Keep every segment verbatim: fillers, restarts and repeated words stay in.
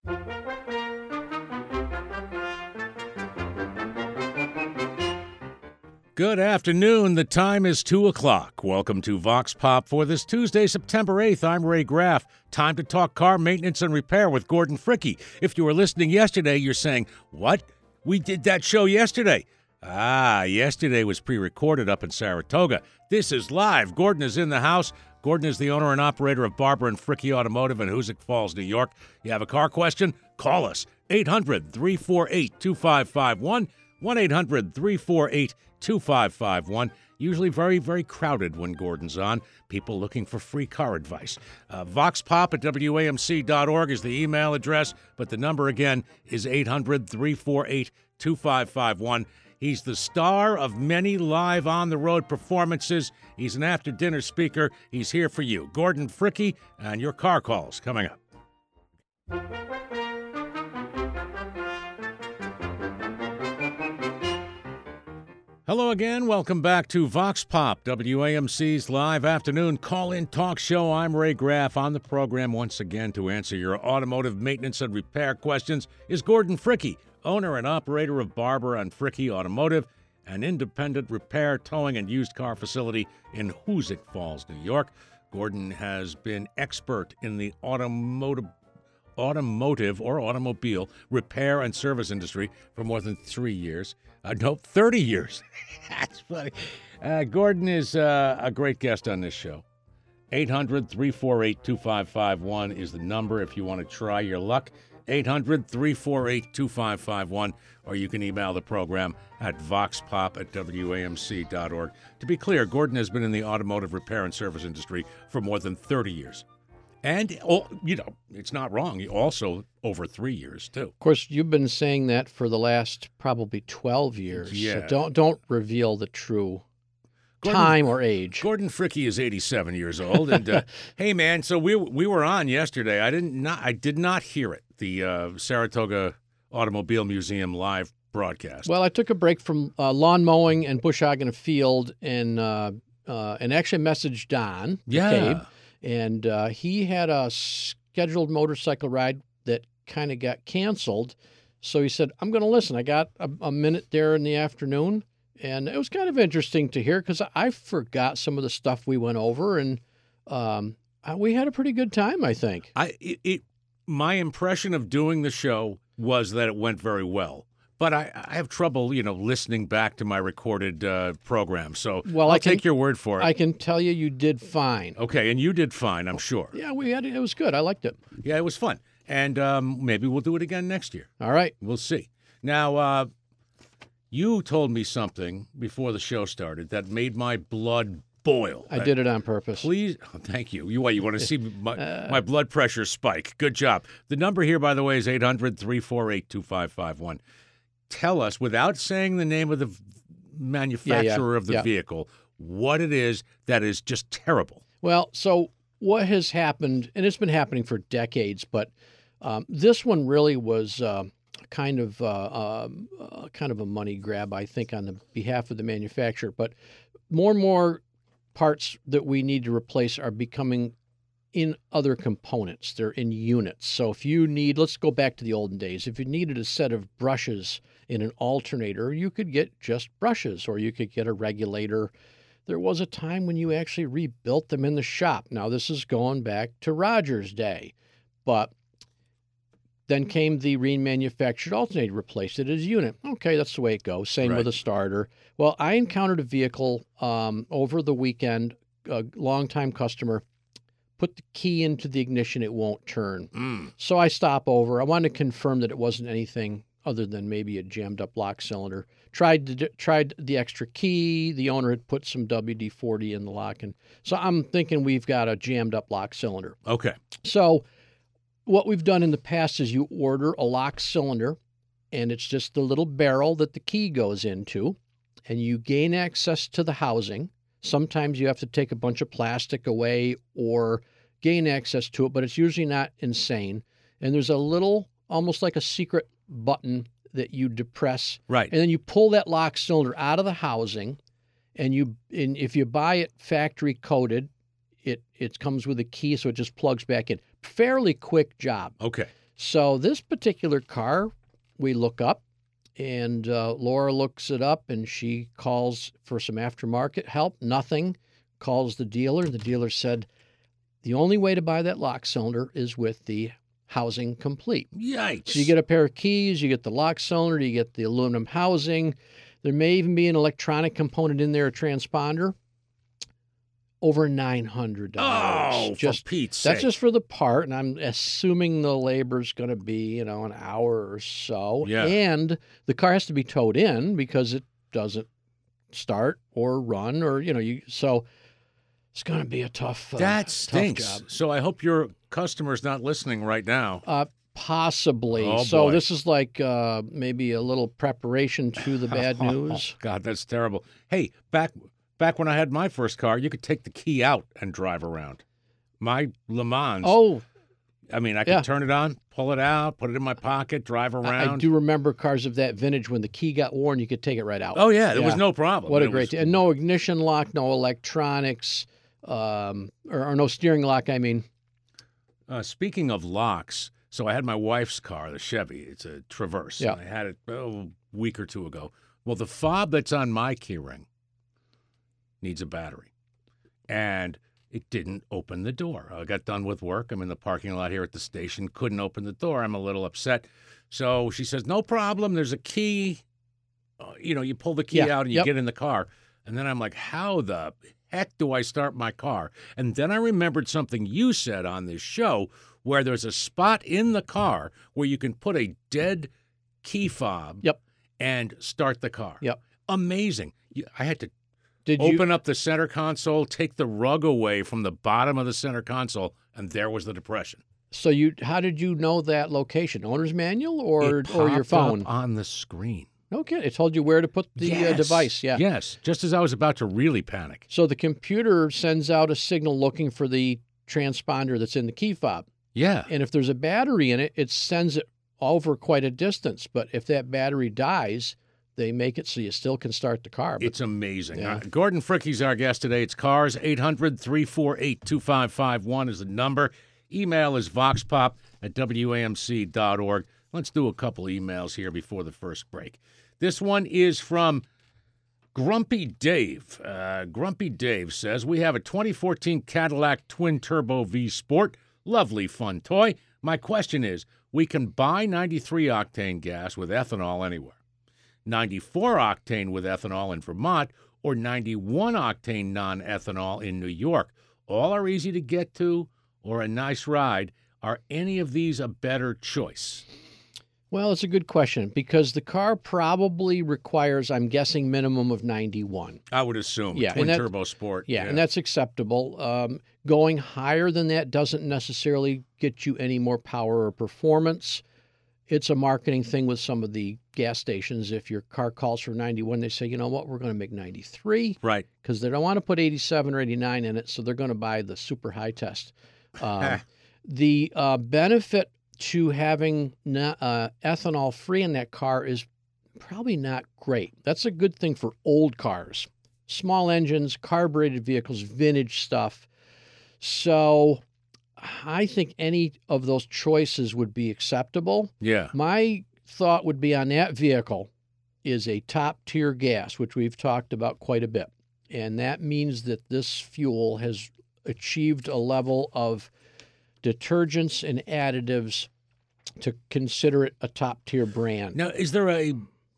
Good afternoon. The time is two o'clock. Welcome to Vox Pop for this Tuesday, September eighth. I'm Ray Graff. Time to talk car maintenance and repair with Gordon Fricke. If you were listening yesterday, you're saying, what? We did that show yesterday. Ah, yesterday was pre-recorded up in Saratoga. This is live. Gordon is in the house. Gordon is the owner and operator of Barber and Fricke Automotive in Hoosick Falls, New York. You have a car question? Call us. eight hundred, three four eight, two five five one. one eight hundred, three four eight, two five five one. Usually very, very crowded when Gordon's on. People looking for free car advice. Uh, VoxPop at W A M C dot org is the email address, but the number again is eight hundred, three four eight, two five five one. He's the star of many live on-the-road performances. He's an after-dinner speaker. He's here for you. Gordon Fricke, and your car calls coming up. Hello again. Welcome back to Vox Pop, W A M C's live afternoon call-in talk show. I'm Ray Graff. On the program once again to answer your automotive maintenance and repair questions is Gordon Fricke, owner and operator of Barber and Fricke Automotive, an independent repair, towing, and used car facility in Hoosick Falls, New York. Gordon has been expert in the automotive automotive or automobile repair and service industry for more than three years. Uh, no, thirty years. That's funny. Uh, Gordon is uh, a great guest on this show. eight hundred, three four eight, two five five one is the number if you want to try your luck. eight hundred, three four eight, two five five one, or you can email the program at voxpop at W A M C dot org. To be clear, Gordon has been in the automotive repair and service industry for more than thirty years. And, oh, you know, it's not wrong. Also over three years, too. Of course, you've been saying that for the last probably twelve years. Yeah. So don't don't reveal the true Gordon, time or age. Gordon Fricke is eighty-seven years old. And, uh, hey, man, so we we were on yesterday. I didn't not I did not hear it, the uh, Saratoga Automobile Museum live broadcast. Well, I took a break from uh, lawn mowing and bush hogging a field and, uh, uh, and actually messaged Don Yeah. McCabe. And uh, he had a scheduled motorcycle ride that kind of got canceled. So he said, I'm going to listen. I got a, a minute there in the afternoon. And it was kind of interesting to hear because I forgot some of the stuff we went over. And um, we had a pretty good time, I think. I it, it my impression of doing the show was that it went very well. But I, I have trouble, you know, listening back to my recorded uh, program. So well, I'll I can, take your word for it. I can tell you you did fine. Okay, and you did fine, I'm sure. Yeah, we had it. It was good. I liked it. Yeah, it was fun. And um, maybe we'll do it again next year. All right. We'll see. Now, uh, you told me something before the show started that made my blood boil. I did it on purpose. Please, oh, thank you. You what? You want to see my, uh, my blood pressure spike? Good job. The number here, by the way, is eight hundred, three four eight, two five five one. Tell us, without saying the name of the manufacturer yeah, yeah, of the yeah. vehicle, what it is that is just terrible. Well, so what has happened, and it's been happening for decades, but um, this one really was uh, kind of uh, uh, uh, kind of a money grab, I think, on the behalf of the manufacturer. But more and more parts that we need to replace are becoming in other components. They're in units. So if you need, let's go back to the olden days. If you needed a set of brushes in an alternator, you could get just brushes, or you could get a regulator. There was a time when you actually rebuilt them in the shop. Now, this is going back to Rogers' day, but then came the remanufactured alternator, replaced it as a unit. Okay, that's the way it goes. Same Right. with a starter. Well, I encountered a vehicle um, over the weekend, a longtime customer, put the key into the ignition, it won't turn. Mm. So I stop over. I wanted to confirm that it wasn't anything other than maybe a jammed up lock cylinder. Tried to, tried the extra key. The owner had put some W D forty in the lock. And so I'm thinking we've got a jammed up lock cylinder. Okay. So what we've done in the past is you order a lock cylinder, and it's just the little barrel that the key goes into, and you gain access to the housing. Sometimes you have to take a bunch of plastic away or gain access to it, but it's usually not insane. And there's a little, almost like a secret button that you depress. Right. And then you pull that lock cylinder out of the housing, and you, and if you buy it factory coated, it, it comes with a key, so it just plugs back in. Fairly quick job. Okay. So this particular car, we look up, and uh, Laura looks it up, and she calls for some aftermarket help. Nothing. Calls the dealer. The dealer said, the only way to buy that lock cylinder is with the housing complete. Yikes. So you get a pair of keys, you get the lock cylinder, you get the aluminum housing. There may even be an electronic component in there, a transponder. Over nine hundred dollars. Oh, just, for Pete's sake. That's just for the part, and I'm assuming the labor's going to be, you know, an hour or so. Yeah. And the car has to be towed in because it doesn't start or run or, you know, you so it's going to be a tough uh, That tough stinks. job. So I hope your customer's not listening right now. Uh, possibly. Oh, so boy. this is like uh, maybe a little preparation to the bad news. God, that's terrible. Hey, back back when I had my first car, you could take the key out and drive around. My Le Mans. Oh, I mean, I could yeah. turn it on, pull it out, put it in my pocket, drive I, around. I do remember cars of that vintage when the key got worn, you could take it right out. Oh, yeah, there Yeah. was no problem. What a It great was- and no ignition lock, no electronics, um, or, or no steering lock. I mean, Uh, speaking of locks, so I had my wife's car, the Chevy. It's a Traverse. Yeah. And I had it oh, a week or two ago. Well, the fob that's on my keyring needs a battery. And it didn't open the door. I got done with work. I'm in the parking lot here at the station. Couldn't open the door. I'm a little upset. So she says, no problem. There's a key. Uh, you know, you pull the key Yeah, out and you yep. get in the car. And then I'm like, how the heck do I start my car? And then I remembered something you said on this show where there's a spot in the car where you can put a dead key fob Yep. and start the car. Yep. Amazing. You- I had to did you? open up the center console, take the rug away from the bottom of the center console, and there was the depression. So you? How did you know that location? Owner's manual or It or your popped up phone? on the screen. No kidding. It told you where to put the uh, Yes. device. Yeah. Yes, just as I was about to really panic. So the computer sends out a signal looking for the transponder that's in the key fob, Yeah. and if there's a battery in it, it sends it over quite a distance. But if that battery dies, they make it so you still can start the car. But It's amazing. Yeah. Uh, Gordon Fricke's our guest today. It's Cars. eight hundred, three four eight, two five five one is the number. Email is voxpop at W A M C dot org. Let's do a couple emails here before the first break. This one is from Grumpy Dave. Uh, Grumpy Dave says, we have a twenty fourteen Cadillac Twin Turbo V Sport. Lovely, fun toy. My question is, we can buy ninety-three octane gas with ethanol anywhere. ninety-four octane with ethanol in Vermont, or ninety-one octane non-ethanol in New York. All are easy to get to or a nice ride. Are any of these a better choice? Well, it's a good question because the car probably requires, I'm guessing, minimum of ninety-one. I would assume. Yeah, and Twin that- turbo sport. Yeah, and that's acceptable. Um, going higher than that doesn't necessarily get you any more power or performance. It's a marketing thing with some of the gas stations. If your car calls for ninety-one, they say, you know what, we're going to make ninety-three right. because they don't want to put eighty-seven or eighty-nine in it, so they're going to buy the super high test. Um, the uh, benefit to having na- uh, ethanol free in that car is probably not great. That's a good thing for old cars, small engines, carbureted vehicles, vintage stuff. So I think any of those choices would be acceptable. Yeah. My thought would be on that vehicle is a top tier gas, which we've talked about quite a bit. And that means that this fuel has achieved a level of detergents and additives to consider it a top tier brand. Now, is there a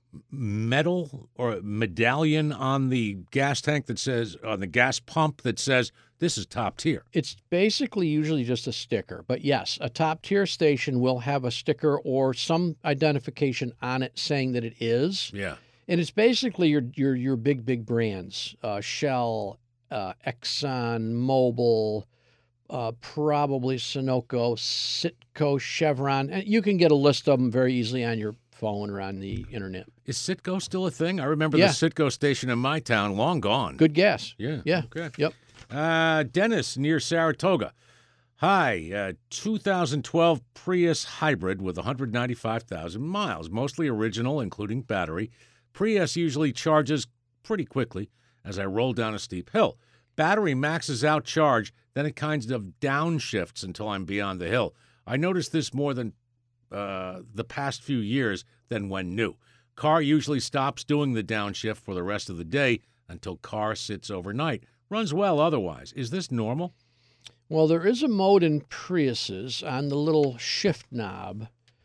medal or a medallion on the gas tank that says, on the gas pump that says, this is top tier? It's basically usually just a sticker. But yes, a top tier station will have a sticker or some identification on it saying that it is. Yeah. And it's basically your your your big, big brands, uh, Shell, uh, Exxon, Mobil, uh, probably Sunoco, Citgo, Chevron. And you can get a list of them very easily on your phone or on the internet. Is Citgo still a thing? I remember Yeah. the Citgo station in my town, long gone. Good gas. Yeah. Yeah. Okay. Yep. Uh, Dennis near Saratoga. Hi, uh, two thousand twelve Prius hybrid with one hundred ninety-five thousand miles, mostly original, including battery. Prius usually charges pretty quickly as I roll down a steep hill. Battery maxes out charge, then it kind of downshifts until I'm beyond the hill. I noticed this more than uh, the past few years than when new. Car usually stops doing the downshift for the rest of the day until car sits overnight. Runs well otherwise. Is this normal? Well, there is a mode in Priuses on the little shift knob,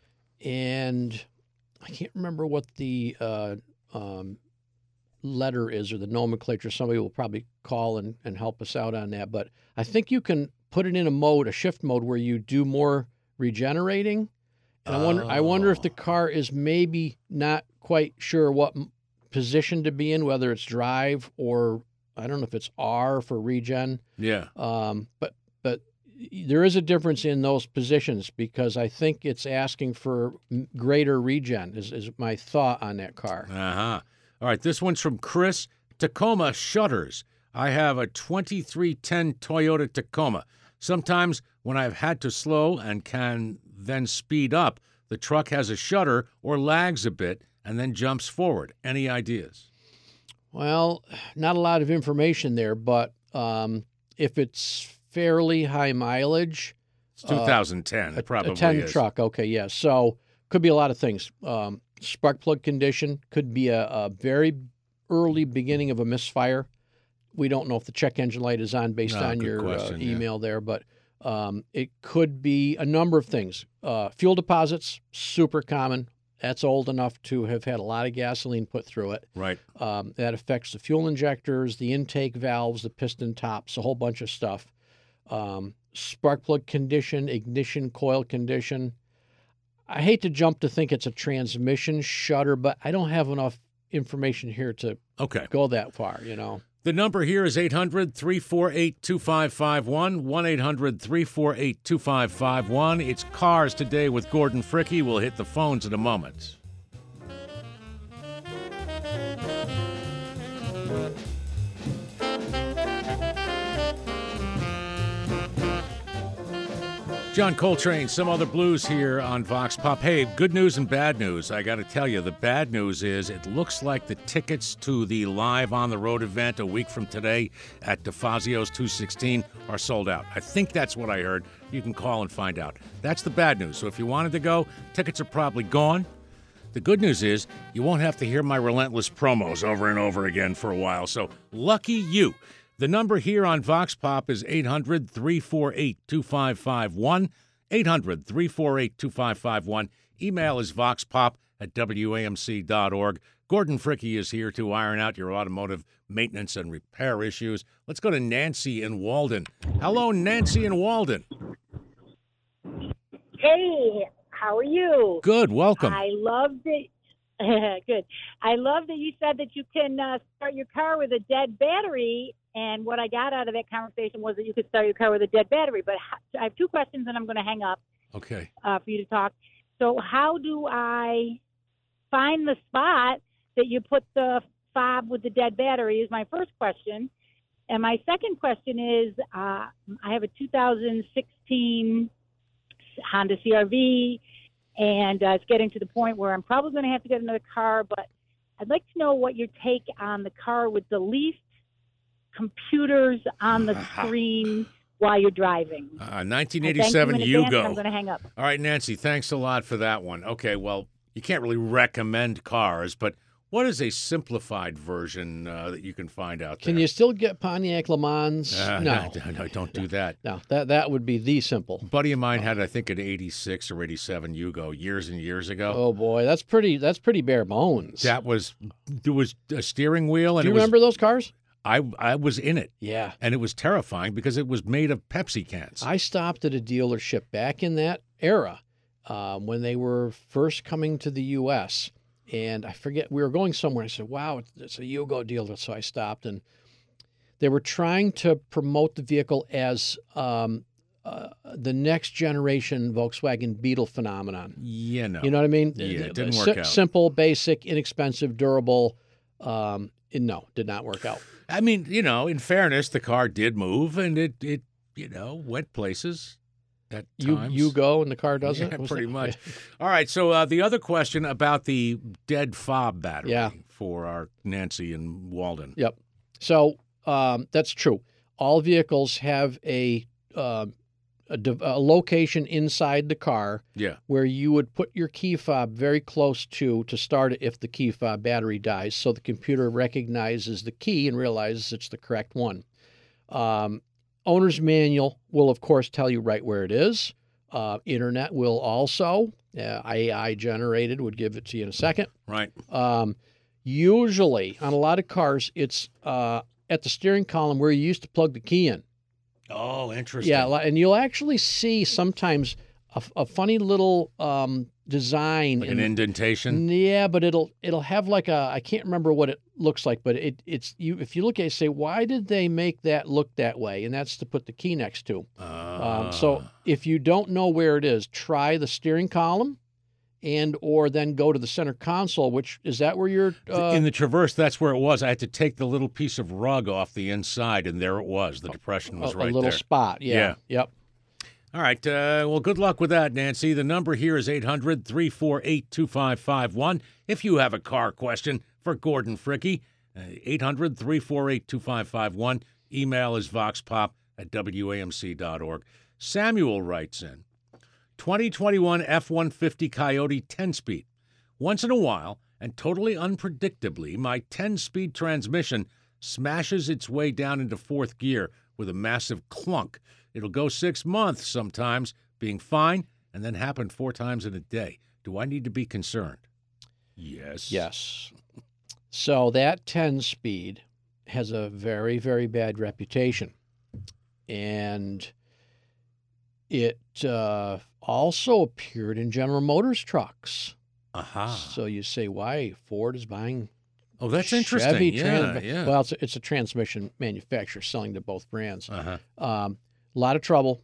and I can't remember what the uh, um, letter is or the nomenclature. Somebody will probably call and, and help us out on that. But I think you can put it in a mode, a shift mode, where you do more regenerating. And I wonder, I wonder if the car is maybe not quite sure what m- position to be in, whether it's drive or I don't know if it's R for regen. Yeah. Um, but but there is a difference in those positions because I think it's asking for m- greater regen. Is is my thought on that car? Uh huh. All right. This one's from Chris. Tacoma shutters. I have a twenty-three ten Toyota Tacoma. Sometimes when I've had to slow and can then speed up, the truck has a shutter or lags a bit and then jumps forward. Any ideas? Well, not a lot of information there, but um, if it's fairly high mileage, It's two thousand ten. uh, it probably a ten is. truck, okay, yeah. So could be a lot of things. Um, spark plug condition could be a, a very early beginning of a misfire. We don't know if the check engine light is on based No, on good your question, uh, yeah. email there, but um, it could be a number of things. Uh, fuel deposits, super common. That's old enough to have had a lot of gasoline put through it. Right. Um, that affects the fuel injectors, the intake valves, the piston tops, a whole bunch of stuff. Um, spark plug condition, ignition coil condition. I hate to jump to think it's a transmission shutter, but I don't have enough information here to Okay. go that far, you know. The number here is eight hundred, three four eight, two five five one, one eight hundred, three four eight, two five five one. It's Cars Today with Gordon Fricke. We'll hit the phones in a moment. John Coltrane, Some Other Blues here on Vox Pop. Hey, good news and bad news. I got to tell you, the bad news is it looks like the tickets to the live on the road event a week from today at DeFazio's two sixteen are sold out. I think that's what I heard. You can call and find out. That's the bad news. So if you wanted to go, tickets are probably gone. The good news is you won't have to hear my relentless promos over and over again for a while. So lucky you. The number here on Vox Pop is eight hundred, three four eight, two five five one, eight hundred, three four eight, two five five one. Email is voxpop at W A M C dot org. Gordon Fricke is here to iron out your automotive maintenance and repair issues. Let's go to Nancy in Walden. Hello, Nancy in Walden. Hey, how are you? Good, welcome. I love that. Good. I love that you said that you can uh, start your car with a dead battery. And what I got out of that conversation was that you could start your car with a dead battery. But I have two questions, and I'm going to hang up Okay. uh, for you to talk. So how do I find the spot that you put the fob with the dead battery is my first question. And my second question is uh, I have a two thousand sixteen Honda C R V, and uh, it's getting to the point where I'm probably going to have to get another car. But I'd like to know what your take on the car with the least computers on the screen while you're driving. Uh, nineteen eighty-seven Yugo. I'm going to hang up. All right, Nancy, thanks a lot for that one. Okay, well, you can't really recommend cars, but what is a simplified version uh, that you can find out there? Can you still get Pontiac Le Mans? Uh, no. no, no, don't do that. No, that that would be the simple. A buddy of mine had, I think, an eighty-six or eighty-seven Yugo years and years ago. Oh boy, that's pretty. That's pretty bare bones. That was, there was a steering wheel, and Do you it was, remember those cars? I, I was in it, Yeah. and it was terrifying because it was made of Pepsi cans. I stopped at a dealership back in that era um, when they were first coming to the U S And I forget, we were going somewhere. I said, wow, it's, it's a Yugo dealer. So I stopped, and they were trying to promote the vehicle as um, uh, the next generation Volkswagen Beetle phenomenon. Yeah, no. You know what I mean? Yeah, it didn't Si- work out. Simple, basic, inexpensive, durable. Um, no, did not work out. I mean, you know, in fairness, the car did move, and it, it you know, went places at You times. you go and the car doesn't? Yeah, Was pretty that- much. All right, so uh, the other question about the dead fob battery Yeah. for our Nancy in Walden. Yep. So um, that's true. All vehicles have a uh, a, de- a location inside the car Yeah. where you would put your key fob very close to to start it if the key fob battery dies, so the computer recognizes the key and realizes it's the correct one. Um, owner's manual will, of course, tell you right where it is. Uh, internet will also. Uh, A I generated would give it to you in a second. Right. Um, usually, on a lot of cars, it's uh, at the steering column where you used to plug the key in. Oh, interesting. Yeah, li- and you'll actually see sometimes a, a funny little um, design. Like in- an indentation. Yeah, but it'll it'll have like a I can't remember what it looks like, but it it's you if you look at it, say why did they make that look that way? And that's to put the key next to. Um, so Ah. if you don't know where it is, try the steering column, and or then go to the center console. Which is that where you're? Uh, in the Traverse, that's where it was. I had to take the little piece of rug off the inside, and there it was. The depression was a, right a little there. spot. Yeah. Yeah. Yep. All right. Uh, well, good luck with that, Nancy. The number here is eight hundred, three four eight, two five five one. If you have a car question for Gordon Fricke, uh, eight hundred, three four eight, two five five one. Email is voxpop at W A M C dot org. Samuel writes in, twenty twenty-one F one fifty Coyote ten-speed. Once in a while, and totally unpredictably, my ten-speed transmission smashes its way down into fourth gear with a massive clunk. It'll go six months sometimes, being fine, and then happen four times in a day. Do I need to be concerned? Yes. Yes. So that ten speed has a very, very bad reputation. And it uh, also appeared in General Motors trucks. Aha. So you say, why Ford is buying Oh, that's Chevy interesting. Yeah, trans- yeah. Well, it's a, it's a transmission manufacturer selling to both brands. Uh-huh. Um, a lot of trouble.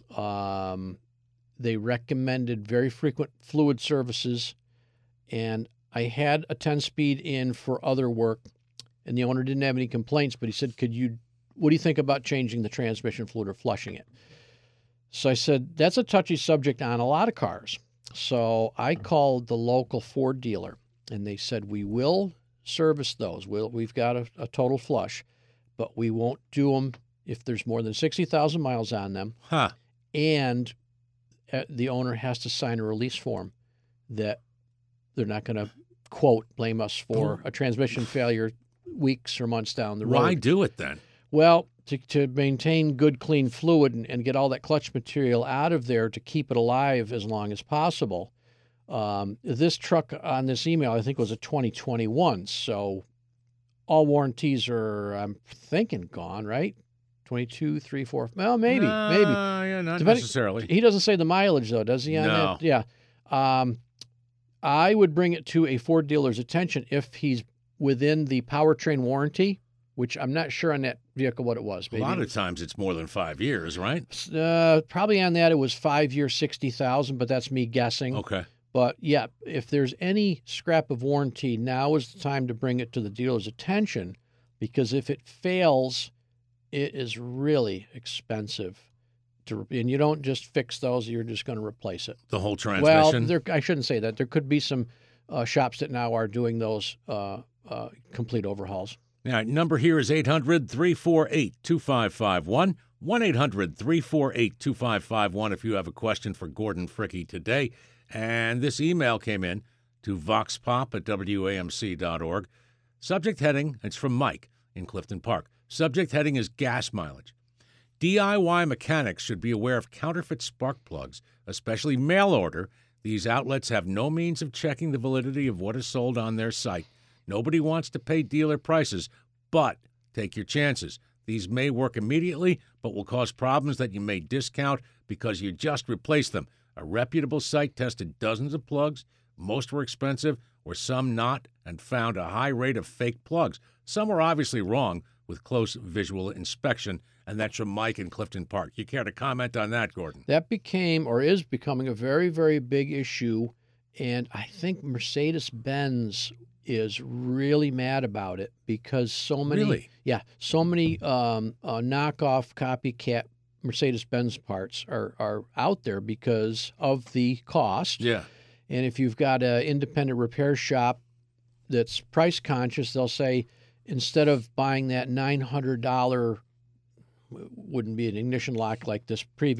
Um, they recommended very frequent fluid services, and I had a ten-speed in for other work, and the owner didn't have any complaints, but he said, "Could you? What do you think about changing the transmission fluid or flushing it?" So I said, "That's a touchy subject on a lot of cars." So I called the local Ford dealer, and they said, "We will service those. We'll, we've got a, a total flush, but we won't do them if there's more than sixty thousand miles on them, Huh. and uh, the owner has to sign a release form that they're not going to, quote, blame us for a transmission failure weeks or months down the road." Why do it then? Well, to, to maintain good, clean fluid and, and get all that clutch material out of there to keep it alive as long as possible. Um, this truck on this email, I think, was a twenty twenty-one, so all warranties are, I'm thinking, gone, right? twenty-two, three, four, well, maybe, No, maybe. Yeah, not Depending- necessarily. He doesn't say the mileage, though, does he? On No. that? Yeah. Um, I would bring it to a Ford dealer's attention if he's within the powertrain warranty, which I'm not sure on that vehicle what it was. A Maybe lot of times it's more than five years, right? uh, probably on that it was five years, sixty thousand, but that's me guessing. Okay. But yeah, if there's any scrap of warranty, now is the time to bring it to the dealer's attention, because if it fails, it is really expensive. To, and you don't just fix those; you're just going to replace it. The whole Well, transmission. there, I shouldn't say that. There could be some uh, shops that now are doing those uh, uh, complete overhauls. All right, number here is eight hundred, three four eight, two five five one. one eight hundred, three four eight, two five five one if you have a question for Gordon Fricke today. And this email came in to voxpop at W A M C dot org. Subject heading, it's from Mike in Clifton Park. Subject heading is gas mileage. D I Y mechanics should be aware of counterfeit spark plugs, especially mail order. These outlets have no means of checking the validity of what is sold on their site. Nobody wants to pay dealer prices, but take your chances. These may work immediately, but will cause problems that you may discount because you just replaced them. A reputable site tested dozens of plugs. Most were expensive, or some not, and found a high rate of fake plugs. Some were obviously wrong with close visual inspection, and that's from Mike in Clifton Park. You care to comment on that, Gordon? That became or is becoming a very, very big issue, and I think Mercedes-Benz is really mad about it because so many, Really? yeah, so many um, uh, knockoff copycat Mercedes-Benz parts are are out there because of the cost. Yeah. And if you've got an independent repair shop that's price conscious, they'll say instead of buying that nine hundred dollars, wouldn't be an ignition lock like this previous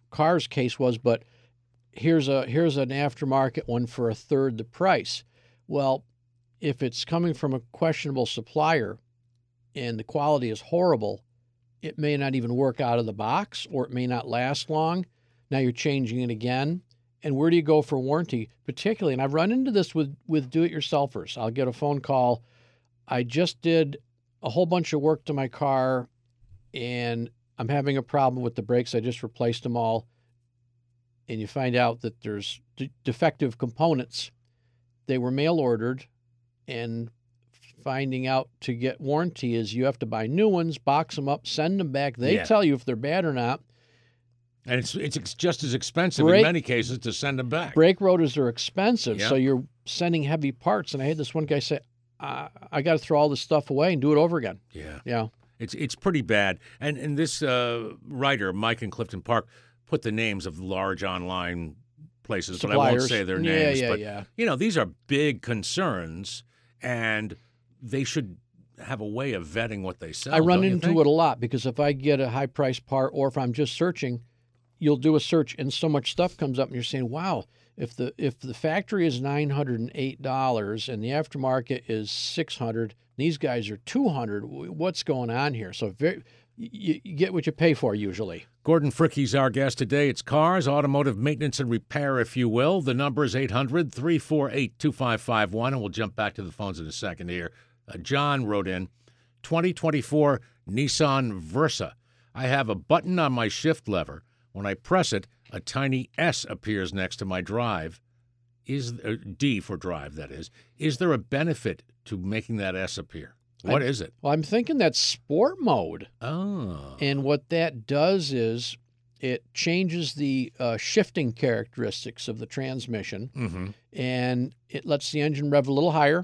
car's case was, but here's a here's an aftermarket one for a third the price. Well, if it's coming from a questionable supplier and the quality is horrible, it may not even work out of the box, or it may not last long. Now you're changing it again. And where do you go for warranty? Particularly, and I've run into this with, with do-it-yourselfers. I'll get a phone call. I just did a whole bunch of work to my car, and I'm having a problem with the brakes. I just replaced them all. And you find out that there's de- defective components. They were mail-ordered, and finding out to get warranty is you have to buy new ones, box them up, send them back. They Yeah. tell you if they're bad or not. And it's it's ex- just as expensive Brake- in many cases to send them back. Brake rotors are expensive, Yeah. so you're sending heavy parts. And I had this one guy say, uh, I got to throw all this stuff away and do it over again. Yeah. Yeah. It's it's pretty bad. And and this uh, writer, Mike in Clifton Park, put the names of large online places, but I won't Suppliers. say their Yeah, names. yeah, but yeah. you know, these are big concerns, and they should have a way of vetting what they sell. I run don't you into think? it a lot because if I get a high price part or if I'm just searching, you'll do a search and so much stuff comes up and you're saying, wow, if the if the factory is nine hundred eight dollars and the aftermarket is six hundred dollars, these guys are two hundred dollars, what's going on here? So very, you, you get what you pay for usually. Gordon Fricke's our guest today. It's cars, automotive maintenance and repair, if you will. The number is eight hundred, three four eight, two five five one, and we'll jump back to the phones in a second here. Uh, John wrote in, twenty twenty-four Nissan Versa. I have a button on my shift lever. When I press it, a tiny S appears next to my drive. Is uh, D for drive, that is. Is there a benefit to making that S appear? What I- is it? Well, I'm thinking that's sport mode. Oh. And what that does is it changes the uh, shifting characteristics of the transmission, Mm-hmm. and it lets the engine rev a little higher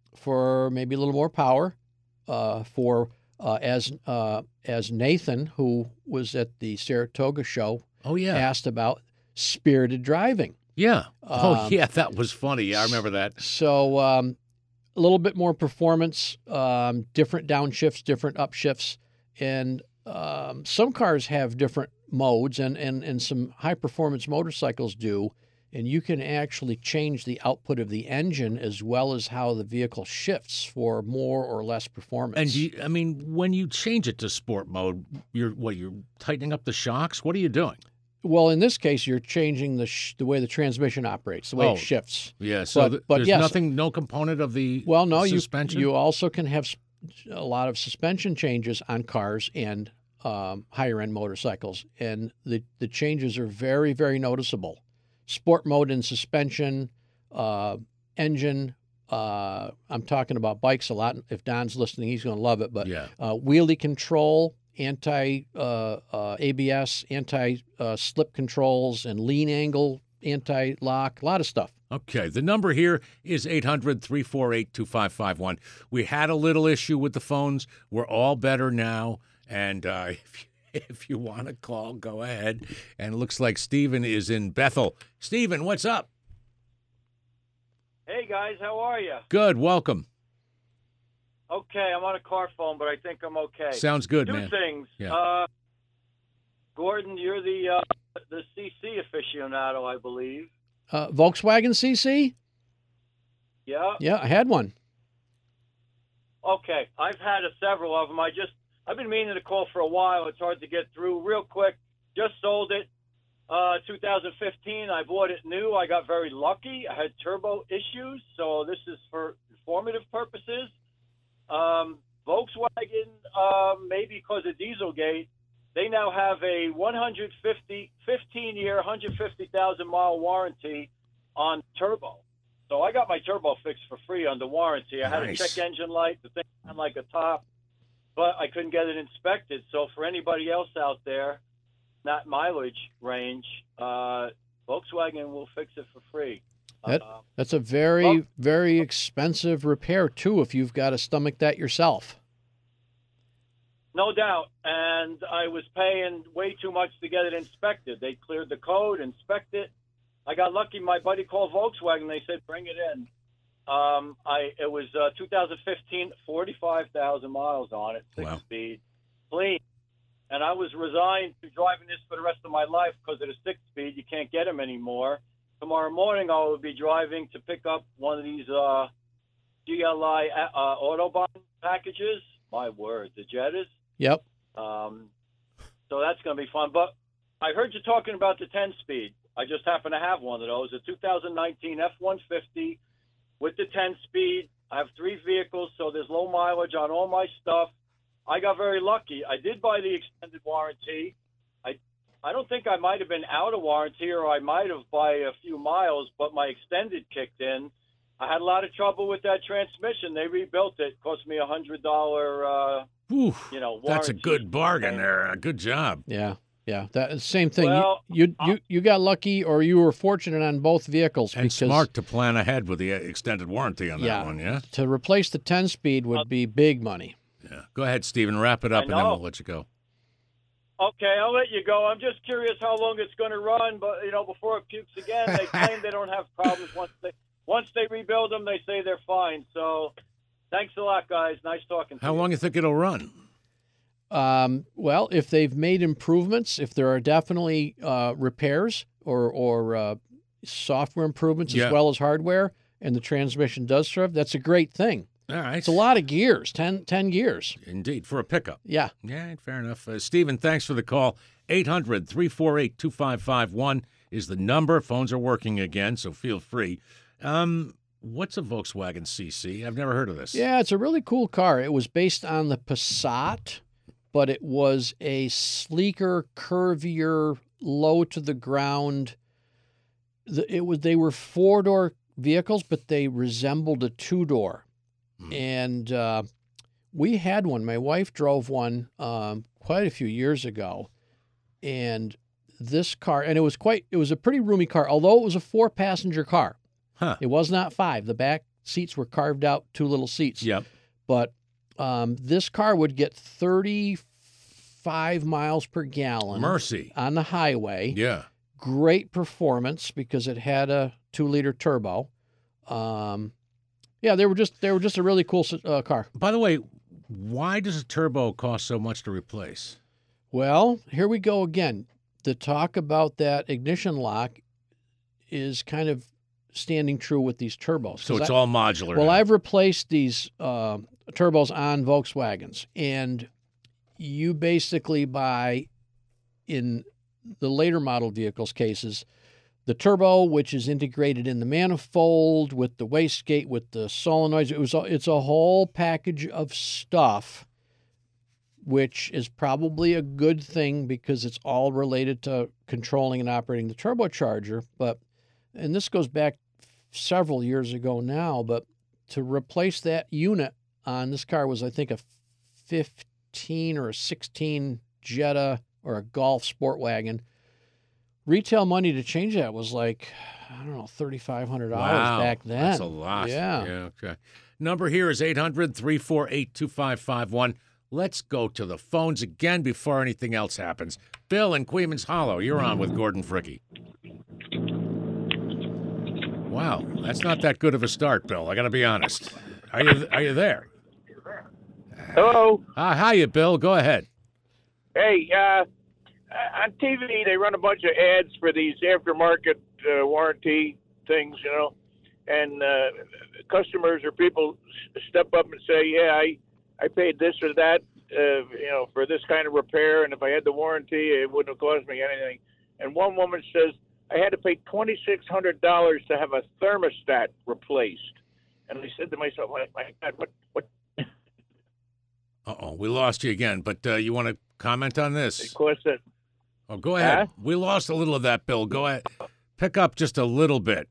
for maybe a little more power. Uh, for uh, as uh, as Nathan, who was at the Saratoga show, Oh, yeah. asked about spirited driving. Yeah. Oh, Um, yeah, that was funny. Yeah, I remember that. So um, a little bit more performance, um, different downshifts, different upshifts, and um, some cars have different modes, and, and, and some high-performance motorcycles do, and you can actually change the output of the engine as well as how the vehicle shifts for more or less performance. And, you, I mean, when you change it to sport mode, you're what, you're tightening up the shocks? What are you doing? well, in this case, you're changing the sh- the way the transmission operates, the way Oh. it shifts. Yeah, so But- th- but there's yes. nothing, no component of the Well, no, you suspension? you also can have s- a lot of suspension changes on cars and um, higher end motorcycles, and the the changes are very very noticeable. Sport mode and suspension, uh, engine. Uh, I'm talking about bikes a lot. If Don's listening, he's going to love it. But Yeah. uh, wheelie control, anti uh, uh, A B S, anti uh, slip controls, and lean angle anti lock. A lot of stuff. Okay, the number here is eight hundred, three four eight, two five five one. We had a little issue with the phones. We're all better now. And uh, if, you, if you want to call, go ahead. And it looks like Stephen is in Bethel. Stephen, what's up? Hey guys, how are you? Good, welcome. Okay, I'm on a car phone, but I think I'm okay. Sounds good, Two man. things. Yeah. Uh, Gordon, you're the uh, the C C aficionado, I believe. Uh, Volkswagen C C? Yeah. Yeah, I had one. Okay, I've had a, several of them. I just I've been meaning to call for a while. It's hard to get through. Real quick, just sold it. Uh, two thousand fifteen. I bought it new. I got very lucky. I had turbo issues, so this is for informative purposes. Um, Volkswagen, uh, maybe because of Dieselgate, they now have a one hundred fifty, fifteen year, one hundred fifty thousand mile warranty on turbo. So I got my turbo fixed for free under warranty. I had Nice. a check engine light, the thing sounded like a top, but I couldn't get it inspected. So for anybody else out there, not mileage range, uh, Volkswagen will fix it for free. That- Uh, That's a very, Well- very expensive repair, too, if you've got to stomach that yourself. No doubt. And I was paying way too much to get it inspected. They cleared the code, inspected it. I got lucky. My buddy called Volkswagen. They said, bring it in. Um, I It was uh, two thousand fifteen, forty-five thousand miles on it, six Wow. speed, clean. and I was resigned to driving this for the rest of my life because of the six-speed. You can't get them anymore. Tomorrow morning, I will be driving to pick up one of these uh, G L I uh, Autobahn packages. My word, the Jettas. Yep. Um, so that's going to be fun. But I heard you talking about the ten-speed. I just happen to have one of those, a two thousand nineteen F one fifty with the ten-speed. I have three vehicles, so there's low mileage on all my stuff. I got very lucky. I did buy the extended warranty. I I don't think I might have been out of warranty, or I might have by a few miles, but my extended kicked in. I had a lot of trouble with that transmission. They rebuilt it. Cost me a hundred dollar, uh, Ooh, you know, warranty. that's a good bargain And- there. Good job. Yeah. Yeah. That same thing. Well, you, you you you got lucky, or you were fortunate on both vehicles. And because smart to plan ahead with the extended warranty on that Yeah. one, yeah? to replace the ten speed would be big money. Yeah. Go ahead, Stephen. Wrap it up, I and then know. we'll let you go. Okay, I'll let you go. I'm just curious how long it's going to run, but you know, before it pukes again, they claim they don't have problems once they once they rebuild them. They say they're fine. So, thanks a lot, guys. Nice talking to How you. long you think it'll run? Um, well, if they've made improvements, if there are definitely uh, repairs or or uh, software improvements Yeah. as well as hardware, and the transmission does serve, that's a great thing. All right. It's a lot of gears, ten, ten gears. Indeed, for a pickup. Yeah. Yeah, fair enough. Uh, Stephen, thanks for the call. eight hundred, three four eight, two five five one is the number. Phones are working again, so feel free. Um, what's a Volkswagen C C? I've never heard of this. Yeah, it's a really cool car. It was based on the Passat, but it was a sleeker, curvier, low to the ground. The, it was they were four door vehicles, but they resembled a two door. Hmm. And uh, we had one. My wife drove one um, quite a few years ago, and this car, and it was quite. It was a pretty roomy car, although it was a four passenger car. Huh. It was not five. The back seats were carved out, two little seats. Yep. But um, this car would get thirty-five miles per gallon Mercy. on the highway. Yeah. Great performance because it had a two-liter turbo. Um, yeah, they were just they were just a really cool uh, car. By the way, why does a turbo cost so much to replace? Well, here we go again. The talk about that ignition lock is kind of standing true with these turbos. So 'Cause it's I- all modular. Well, now. I've replaced these uh, turbos on Volkswagens, and you basically buy, in the later model vehicles cases, the turbo, which is integrated in the manifold with the wastegate, with the solenoids. It was a, it's a whole package of stuff, which is probably a good thing because it's all related to controlling and operating the turbocharger. But, and this goes back several years ago now, but to replace that unit on this car was, I think, a fifteen or a sixteen Jetta or a Golf Sport Wagon. Retail money to change that was like, I don't know, thirty-five hundred dollars Wow, back then. That's a lot. Yeah. Yeah. Okay. Number here is eight hundred, three four eight, two five five one. Let's go to the phones again before anything else happens. Bill in Queens Hollow, you're on with Gordon Fricke. Wow, that's not that good of a start, Bill. I got to be honest. Are you are you there? Hello. Uh, hiya, Bill. Go ahead. Hey, uh, on T V they run a bunch of ads for these aftermarket uh, warranty things, you know, and uh, customers or people s- step up and say, "Yeah, I, I paid this or that, uh, you know, for this kind of repair, and if I had the warranty, it wouldn't have cost me anything." And one woman says, "I had to pay twenty-six hundred dollars to have a thermostat replaced." And I said to myself, "My, my God, what, what?" Uh-oh, we lost you again, but uh, you want to comment on It this? cost it. Oh, go ahead. Huh? We lost a little of that, Bill. Go ahead. Pick up just a little bit.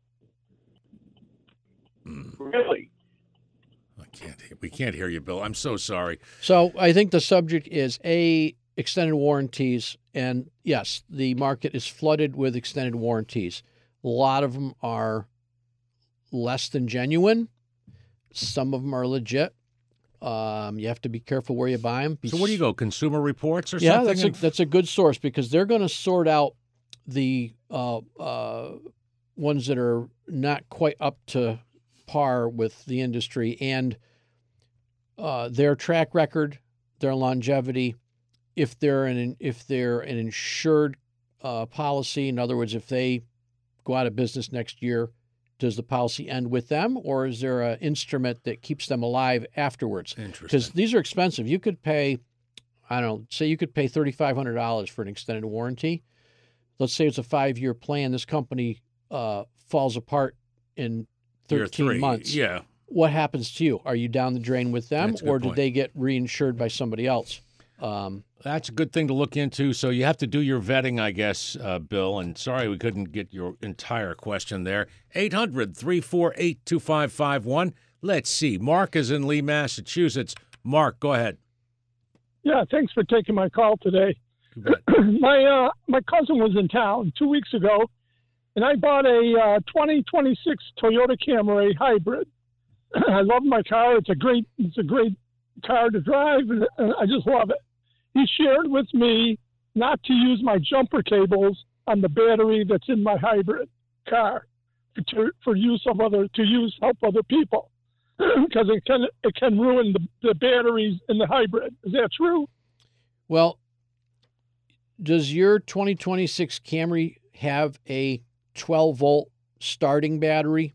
Really? I can't. We can't hear you, Bill. I'm so sorry. So I think the subject is A, extended warranties. And yes, the market is flooded with extended warranties. A lot of them are less than genuine. Some of them are legit. Um, you have to be careful where you buy them. So, what do you go? Consumer Reports or Yeah, something? that's a, that's a good source because they're going to sort out the uh, uh, ones that are not quite up to par with the industry and uh, their track record, their longevity. if they're an if they're an insured uh, policy, in other words, if they go out of business next year, does the policy end with them, or is there an instrument that keeps them alive afterwards? Interesting. Because these are expensive. You could pay, I don't know, say you could pay thirty-five hundred dollars for an extended warranty. Let's say it's a five-year plan. This company uh, falls apart in Year thirteen three. months. Yeah. What happens to you? Are you down the drain with them, That's a good or did point. they get reinsured by somebody else? Um, That's a good thing to look into. So you have to do your vetting, I guess, uh, Bill. And sorry we couldn't get your entire question there. eight hundred, three four eight, two five five one. Let's see. Mark is in Lee, Massachusetts. Mark, go ahead. Yeah, thanks for taking my call today. You bet. my uh, my cousin was in town two weeks ago, and I bought a uh, twenty twenty-six Toyota Camry hybrid. I love my car. It's a great it's a great car to drive, and I just love it. He shared with me not to use my jumper cables on the battery that's in my hybrid car for, to, for use of other to use help other people because it can it can ruin the, the batteries in the hybrid. Is that true? well, does your twenty twenty-six Camry have a twelve volt starting battery?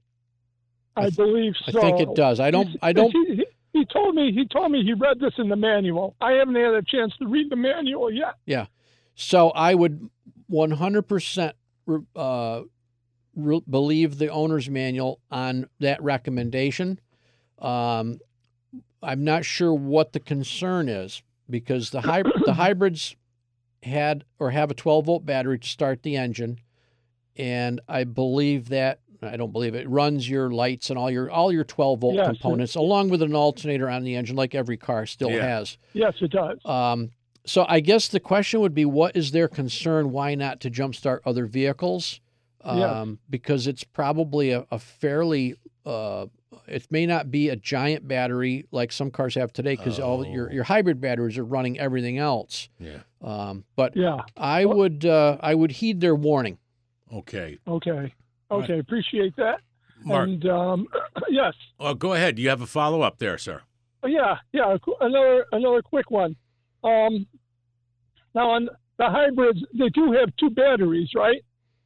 I, th- believe I so. think it does. I don't. He's- I don't. He, he, he told me. He told me he read this in the manual. I haven't had a chance to read the manual yet. Yeah. So I would one hundred percent uh, re- believe the owner's manual on that recommendation. Um, I'm not sure what the concern is because the hy- the hybrids had or have a twelve volt battery to start the engine, and I believe that I don't believe it runs your lights and all your all your twelve volt Yes. components along with an alternator on the engine, like every car still Yeah. has. Yes, it does. Um, so I guess the question would be, what is their concern? Why not to jumpstart other vehicles? Um, Yes. Because it's probably a, a fairly, uh, it may not be a giant battery like some cars have today because all your, Oh. your hybrid batteries are running everything else. Yeah. Um, but Yeah. I would uh, I would heed their warning. Okay. Okay. All Okay. Appreciate that. Mark, And um, yes. oh, go ahead. You have a follow-up there, sir. Yeah. Yeah. Another another quick one. Um, now on the hybrids, they do have two batteries, right?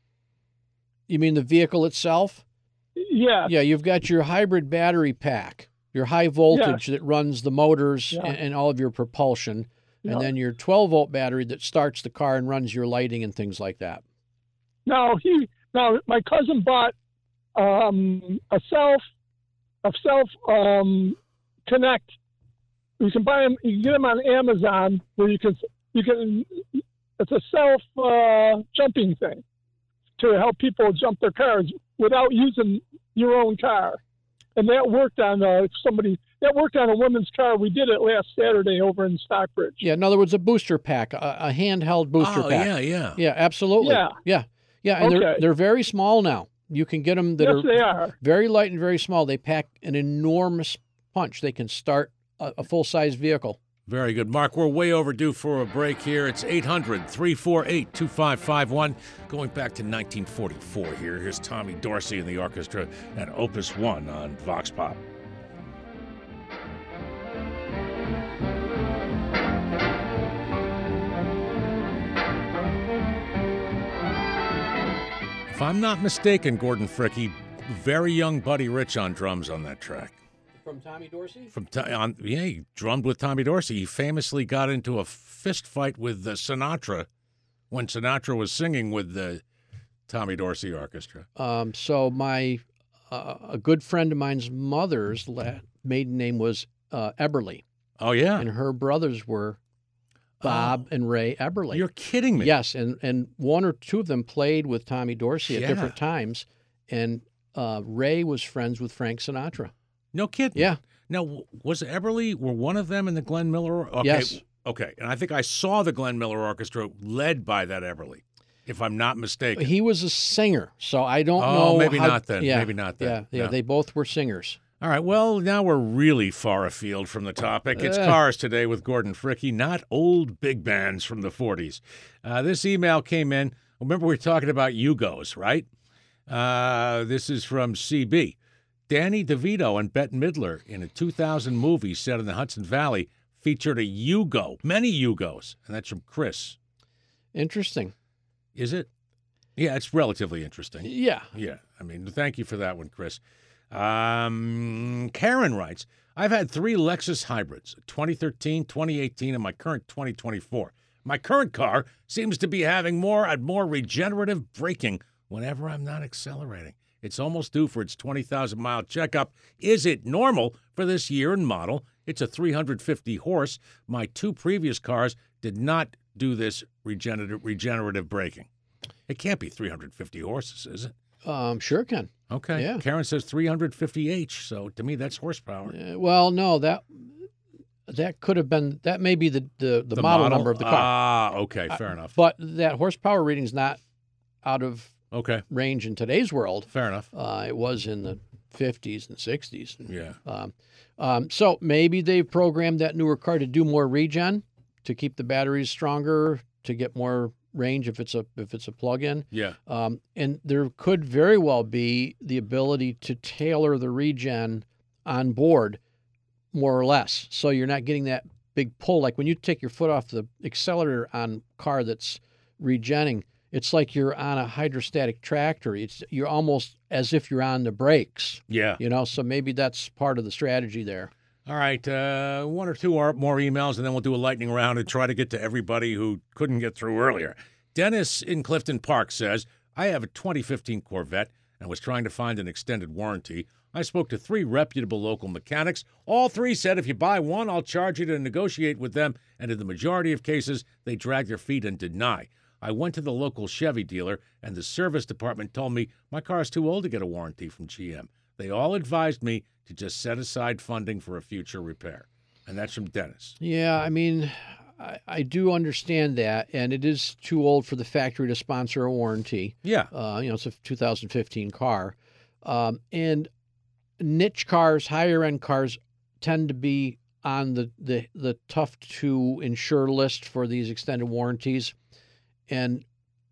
You mean the vehicle itself? Yeah. Yeah, you've got your hybrid battery pack, your high voltage that runs the motors Yeah. and, and all of your propulsion, Yeah. and then your twelve volt battery that starts the car and runs your lighting and things like that. Now he now my cousin bought um, a self a self um, connect. You can buy them. You can get them on Amazon where you can you can. It's a self uh, jumping thing to help people jump their cars without using your own car, and that worked on uh, somebody. That worked on a woman's car. We did it last Saturday over in Stockbridge. Yeah, in other words, a booster pack, a, a handheld booster oh, pack. yeah, yeah. Yeah, absolutely. Yeah. yeah, yeah, and they're Okay. they're very small now. You can get them that Yes, are they are. very light and very small. They pack an enormous punch. They can start a, a full size vehicle. Very good. Mark, we're way overdue for a break here. It's eight hundred, three four eight, two five five one. Going back to nineteen forty-four here. Here's Tommy Dorsey and the orchestra at Opus One on Vox Pop. If I'm not mistaken, Gordon Fricke, very young Buddy Rich on drums on that track. From Tommy Dorsey? From t- on, yeah, he drummed with Tommy Dorsey. He famously got into a fist fight with uh, Sinatra when Sinatra was singing with the Tommy Dorsey Orchestra. Um, so my uh, a good friend of mine's mother's la- maiden name was uh, Eberly, Oh yeah, and her brothers were Bob and Ray Eberly. you're kidding me. Yes, and and one or two of them played with Tommy Dorsey at Yeah. different times, and uh, Ray was friends with Frank Sinatra. No kidding. Yeah. Now, w- was Eberly, were one of them in the Glenn Miller? Okay. Yes. Okay, and I think I saw the Glenn Miller Orchestra led by that Eberly, if I'm not mistaken. He was a singer, so I don't Oh, know. maybe how- not then. Yeah, Maybe not then. Yeah, yeah, No. they both were singers. All right, well, now we're really far afield from the topic. It's Uh. cars today with Gordon Fricke, not old big bands from the forties. Uh, this email came in. Remember, we were talking about Yugos, right? Uh, this is from C B. Danny DeVito and Bette Midler in a two thousand movie set in the Hudson Valley featured a Yugo, many Yugos, and that's from Chris. Interesting. Is it? Yeah, it's relatively interesting. Yeah. Yeah. I mean, thank you for that one, Chris. Um, Karen writes, I've had three Lexus hybrids, twenty thirteen, twenty eighteen, and my current twenty twenty-four. My current car seems to be having more and more regenerative braking whenever I'm not accelerating. It's almost due for its twenty thousand mile checkup. Is it normal for this year and model? It's a three hundred fifty horse. My two previous cars did not do this regenerative, regenerative braking. It can't be three hundred fifty horses, is it? Um, sure can. Okay. Yeah. Karen says three hundred fifty H, so to me that's horsepower. Uh, well, no, that that could have been, that may be the, the, the, The model, model? number of the car. Ah, okay, fair Uh, enough. But that horsepower reading's not out of Okay, range in today's world. fair enough. Uh, it was in the fifties and sixties. Yeah. Um, um, so maybe they've programmed that newer car to do more regen, to keep the batteries stronger, to get more range if it's a if it's a plug-in. Yeah. Um, and there could very well be the ability to tailor the regen on board more or less. So you're not getting that big pull. Like when you take your foot off the accelerator on a car that's regenning, it's like you're on a hydrostatic tractor. It's you're almost as if you're on the brakes, Yeah. you know. So maybe that's part of the strategy there. All right, uh, one or two more emails, and then we'll do a lightning round and try to get to everybody who couldn't get through earlier. Dennis in Clifton Park says, I have a twenty fifteen Corvette and was trying to find an extended warranty. I spoke to three reputable local mechanics. All three said, if you buy one, I'll charge you to negotiate with them, and in the majority of cases, they drag their feet and deny. I went to the local Chevy dealer, and the service department told me my car is too old to get a warranty from G M. They all advised me to just set aside funding for a future repair. And that's from Dennis. Yeah, I mean, I, I do understand that, and it is too old for the factory to sponsor a warranty. Yeah. Uh, you know, it's a two thousand fifteen car. Um, and niche cars, higher-end cars, tend to be on the, the, the tough-to-insure list for these extended warranties. And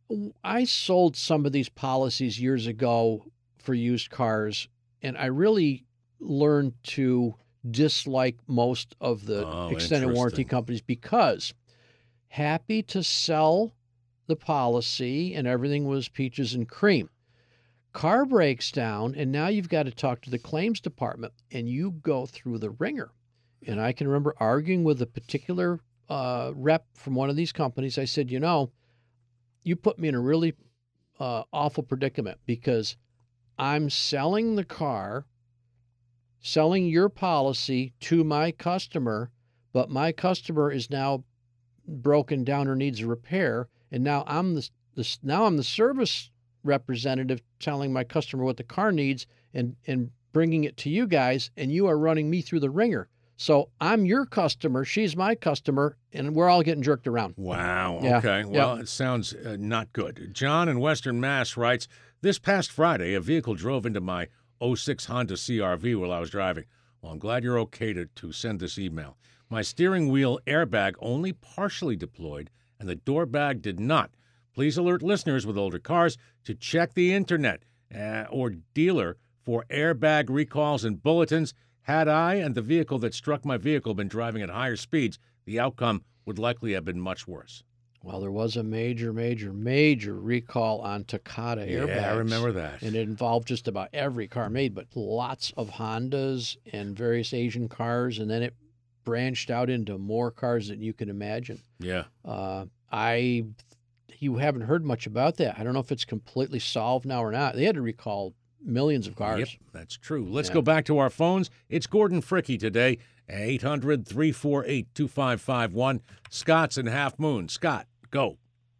I sold some of these policies years ago for used cars, and I really learned to dislike most of the Oh, extended warranty interesting. companies because happy to sell the policy and everything was peaches and cream. Car breaks down, and now you've got to talk to the claims department, and you go through the ringer. And I can remember arguing with a particular uh, rep from one of these companies. I said, you know, you put me in a really uh, awful predicament because I'm selling the car, selling your policy to my customer, but my customer is now broken down or needs a repair, and now I'm the, the now I'm the service representative telling my customer what the car needs and and bringing it to you guys, and you are running me through the ringer. So I'm your customer, she's my customer, and we're all getting jerked around. Wow. Yeah. Okay. Well, it sounds uh, not good. John in Western Mass writes, this past Friday, a vehicle drove into my oh six Honda C R V while I was driving. Well, I'm glad you're okay to, to send this email. My steering wheel airbag only partially deployed, and the door bag did not. Please alert listeners with older cars to check the internet uh, or dealer for airbag recalls and bulletins. Had I and the vehicle that struck my vehicle been driving at higher speeds, the outcome would likely have been much worse. Well, there was a major, major, major recall on Takata airbags. Yeah, I remember that. And it involved just about every car made, but lots of Hondas and various Asian cars, and then it branched out into more cars than you can imagine. Yeah. Uh, I, you haven't heard much about that. I don't know if it's completely solved now or not. They had to recall millions of cars. Yep, that's true. Let's Yeah. go back to our phones. It's Gordon Fricke today, eight hundred, three four eight, two five five one. Scott's in Half Moon. Scott, go.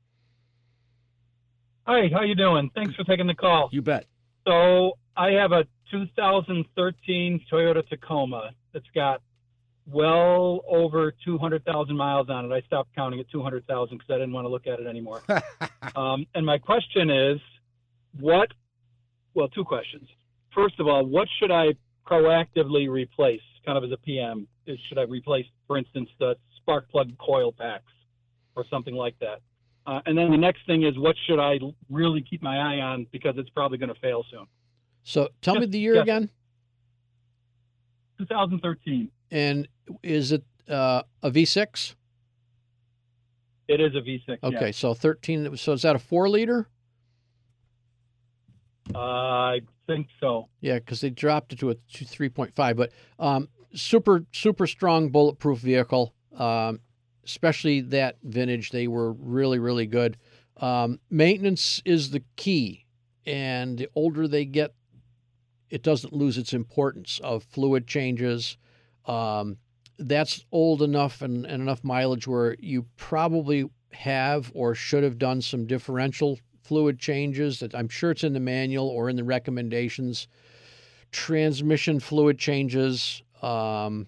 Hi, how you doing? Thanks for taking the call. You bet. So I have a two thousand thirteen Toyota Tacoma that's got well over two hundred thousand miles on it. I stopped counting at two hundred thousand because I didn't want to look at it anymore. um, and my question is, what, well, two questions. First of all, what should I proactively replace, kind of as a P M? Is, should I replace, for instance, the spark plug coil packs or something like that? Uh, and then the next thing is, what should I really keep my eye on because it's probably going to fail soon? So tell me Yes, the year yes. again. two thousand thirteen. And is it uh, a V six? It is a V six. Okay, yeah. so thirteen. So is that a four liter? Uh, I think so. Yeah, because they dropped it to a three point five. But um, super, super strong bulletproof vehicle, um, especially that vintage. They were really, really good. Um, maintenance is the key. And the older they get, it doesn't lose its importance of fluid changes. Um, that's old enough and, and enough mileage where you probably have or should have done some differential fluid changes that I'm sure it's in the manual or in the recommendations. Transmission fluid changes. Um,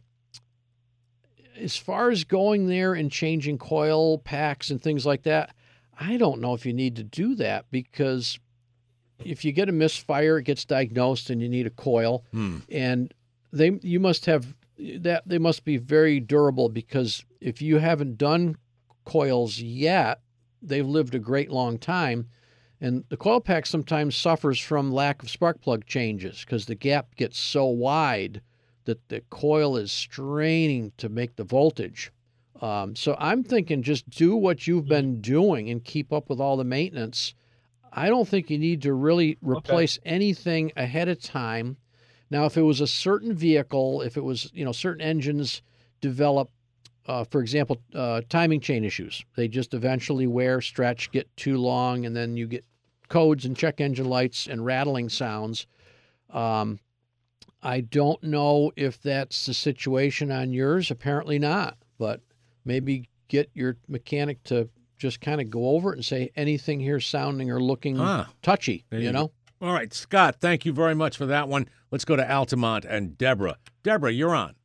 as far as going there and changing coil packs and things like that, I don't know if you need to do that, because if you get a misfire, it gets diagnosed and you need a coil. Hmm. And they you must have that they must be very durable, because if you haven't done coils yet, they've lived a great long time. And the coil pack sometimes suffers from lack of spark plug changes because the gap gets so wide that the coil is straining to make the voltage. Um, so I'm thinking just do what you've been doing and keep up with all the maintenance. I don't think you need to really replace okay. anything ahead of time. Now, if it was a certain vehicle, if it was, you know, certain engines develop, uh, for example, uh, timing chain issues. They just eventually wear, stretch, get too long, and then you get codes and check engine lights and rattling sounds. Um, I don't know if that's the situation on yours. Apparently not, but maybe get your mechanic to just kind of go over it and say anything here sounding or looking ah, touchy, you, you know? All right, Scott, thank you very much for that one. Let's go to Altamont and Deborah. Deborah, you're on.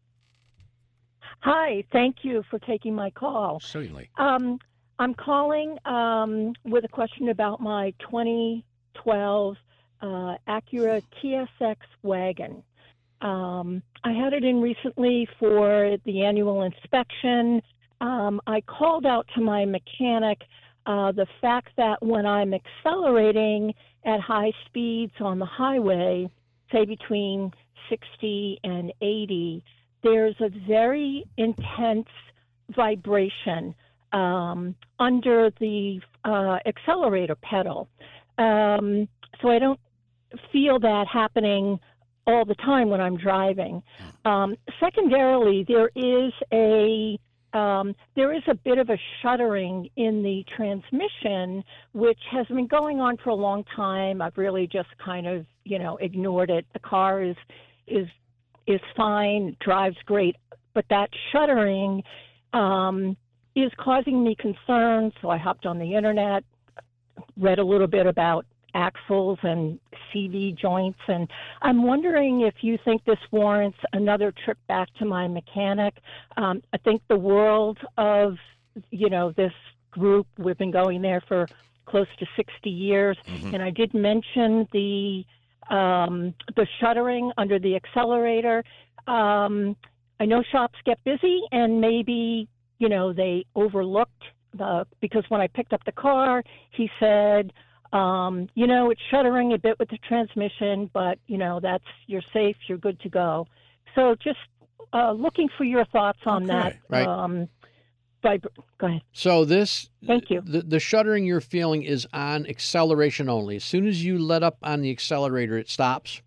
Hi, thank you for taking my call. Certainly. Um, I'm calling um, with a question about my twenty twelve uh, Acura T S X wagon. Um, I had it in recently for the annual inspection. Um, I called out to my mechanic uh, the fact that when I'm accelerating at high speeds on the highway, say between sixty and eighty, there's a very intense vibration um, under the uh, accelerator pedal. Um, so I don't feel that happening all the time when I'm driving. Um, secondarily, there is a Um, there is a bit of a shuddering in the transmission, which has been going on for a long time. I've really just kind of, you know, ignored it. The car is is is fine, drives great, but that shuddering um, is causing me concern. So I hopped on the internet, read a little bit about axles and C V joints, and I'm wondering if you think this warrants another trip back to my mechanic. Um, I think the world of, you know, this group, we've been going there for close to sixty years, mm-hmm. and I did mention the um, the shuddering under the accelerator. Um, I know shops get busy, and maybe, you know, they overlooked the, because when I picked up the car, he said, Um, you know, it's shuddering a bit with the transmission, but, you know, that's, you're safe, you're good to go. So just uh, looking for your thoughts on okay, that. Right. Um, vib- go ahead. So this, Thank you. The, the shuddering you're feeling is on acceleration only. As soon as you let up on the accelerator, it stops?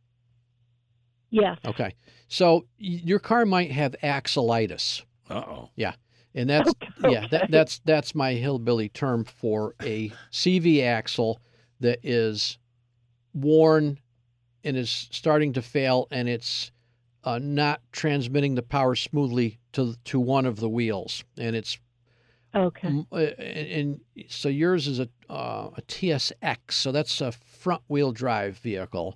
Yes. Okay. So your car might have axleitis. Uh-oh. Yeah. And that's, okay. yeah, that, that's, that's my hillbilly term for a C V axle that is worn and is starting to fail, and it's uh, not transmitting the power smoothly to to one of the wheels, and it's okay. And, and so yours is a uh, a T S X, so that's a front wheel drive vehicle.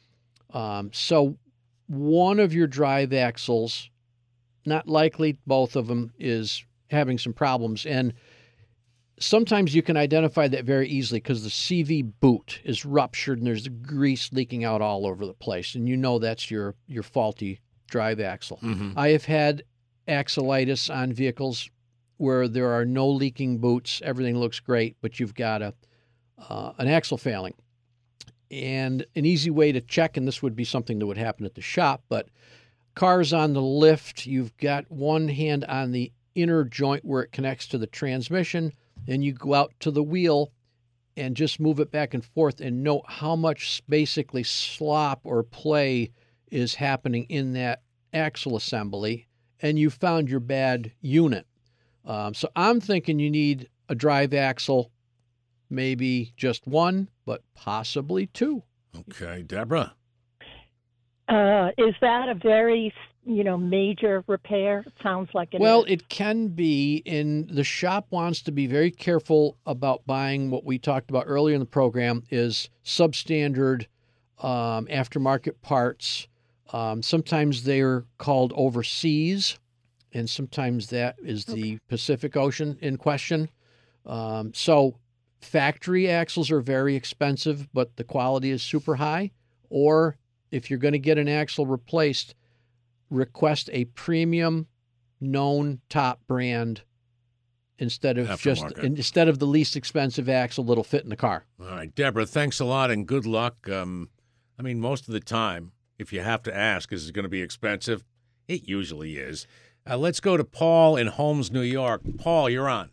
Um, so one of your drive axles, not likely both of them, is having some problems, and sometimes you can identify that very easily because the C V boot is ruptured and there's grease leaking out all over the place, and you know that's your your faulty drive axle. Mm-hmm. I have had axleitis on vehicles where there are no leaking boots, everything looks great, but you've got a uh, an axle failing. And an easy way to check, and this would be something that would happen at the shop, but car's on the lift. You've got one hand on the inner joint where it connects to the transmission, and you go out to the wheel and just move it back and forth and note how much basically slop or play is happening in that axle assembly, and you found your bad unit. Um, so I'm thinking you need a drive axle, maybe just one, but possibly two. Okay, Deborah. Uh, is that a very, you know, major repair? It sounds like it Well, is. it can be, and the shop wants to be very careful about buying what we talked about earlier in the program is substandard um, aftermarket parts. Um, sometimes they're called overseas, and sometimes that is the Pacific Ocean in question. Um, so factory axles are very expensive, but the quality is super high. Or if you're going to get an axle replaced, request a premium known top brand instead of just Aftermarket. instead of the least expensive axle that'll fit in the car. All right, Deborah, thanks a lot and good luck. Um, I mean, most of the time, if you have to ask, is it going to be expensive? It usually is. Uh, let's go to Paul in Holmes, New York. Paul, you're on.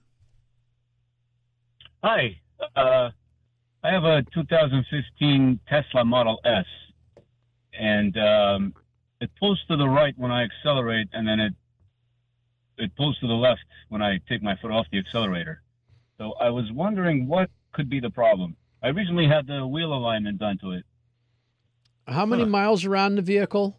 Hi. Uh, I have a two thousand fifteen Tesla Model S, and um, it pulls to the right when I accelerate, and then it it pulls to the left when I take my foot off the accelerator. So I was wondering what could be the problem. I recently had the wheel alignment done to it. How many Huh. miles are on the vehicle?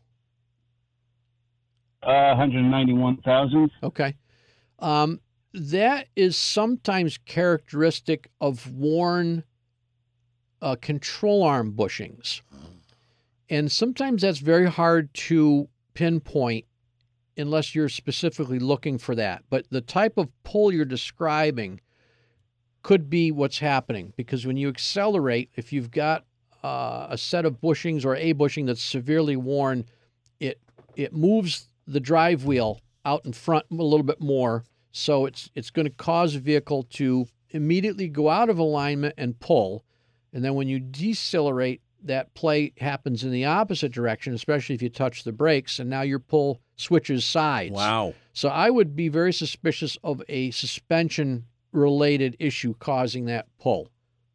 Uh, one hundred ninety-one thousand. Okay. Um, that is sometimes characteristic of worn uh, control arm bushings. And sometimes that's very hard to pinpoint unless you're specifically looking for that. But the type of pull you're describing could be what's happening, because when you accelerate, if you've got uh, a set of bushings or a bushing that's severely worn, it it moves the drive wheel out in front a little bit more. So it's it's going to cause a vehicle to immediately go out of alignment and pull. And then when you decelerate, that play happens in the opposite direction, especially if you touch the brakes, and now your pull switches sides. Wow. So I would be very suspicious of a suspension-related issue causing that pull.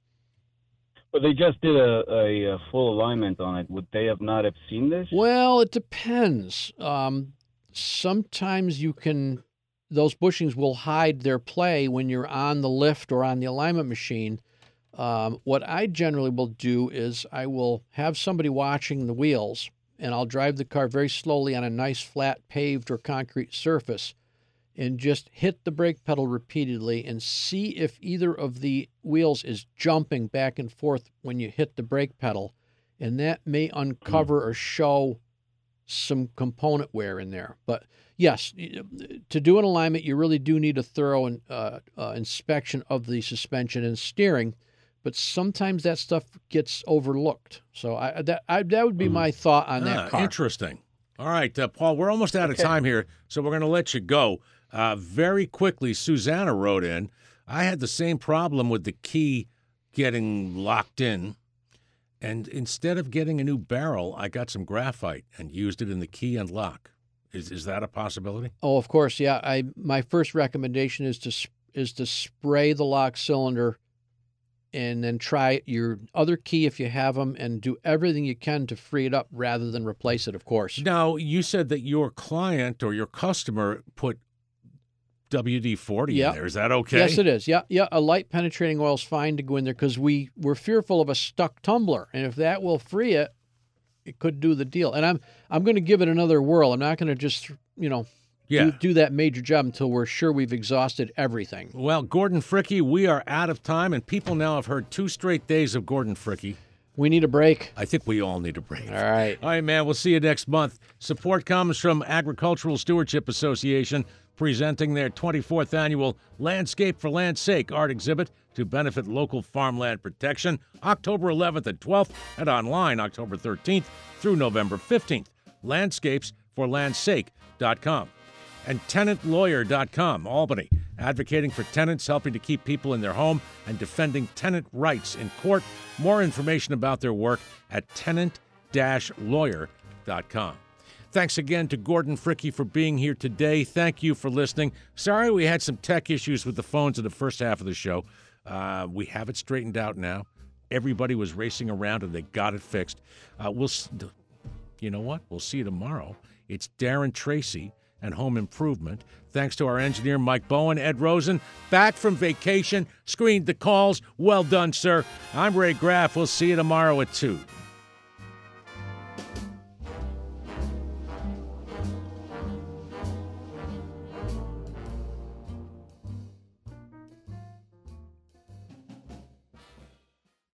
But they just did a, a, a full alignment on it. Would they have not have seen this? Well, it depends. Um, sometimes you can, those bushings will hide their play when you're on the lift or on the alignment machine. Um, what I generally will do is I will have somebody watching the wheels, and I'll drive the car very slowly on a nice flat paved or concrete surface and just hit the brake pedal repeatedly and see if either of the wheels is jumping back and forth when you hit the brake pedal. And that may uncover or show some component wear in there. But yes, to do an alignment, you really do need a thorough uh, uh, inspection of the suspension and steering. But sometimes that stuff gets overlooked. So I, that I, that would be my thought on Ah, that car. Interesting. All right, uh, Paul, we're almost out of time here, so we're going to let you go. Uh, very quickly, Susanna wrote in, I had the same problem with the key getting locked in, and instead of getting a new barrel, I got some graphite and used it in the key and lock. Is is that a possibility? Oh, of course, yeah. I my first recommendation is to sp- is to spray the lock cylinder, and then try your other key if you have them, and do everything you can to free it up rather than replace it, of course. Now, you said that your client or your customer put W D forty Yeah. in there. Is that okay? Yes, it is. Yeah, yeah. A light penetrating oil is fine to go in there because we we're fearful of a stuck tumbler, and if that will free it, it could do the deal. And I'm I'm going to give it another whirl. I'm not going to just you know Yeah. do, do that major job until we're sure we've exhausted everything. Well, Gordon Fricke, we are out of time, and people now have heard two straight days of Gordon Fricke. We need a break. I think we all need a break. All right. All right, man. We'll see you next month. Support comes from Agricultural Stewardship Association, presenting their twenty-fourth annual Landscape for Land's Sake art exhibit to benefit local farmland protection, October eleventh and twelfth, and online October thirteenth through November fifteenth. landscapes for land's sake dot com. And tenant lawyer dot com, Albany, advocating for tenants, helping to keep people in their home, and defending tenant rights in court. More information about their work at tenant dash lawyer dot com. Thanks again to Gordon Fricke for being here today. Thank you for listening. Sorry we had some tech issues with the phones in the first half of the show. Uh, we have it straightened out now. Everybody was racing around, and they got it fixed. Uh, we'll, you know what? We'll see you tomorrow. It's Darren Tracy and Home Improvement. Thanks to our engineer, Mike Bowen. Ed Rosen, back from vacation, screened the calls. Well done, sir. I'm Ray Graff. We'll see you tomorrow at two.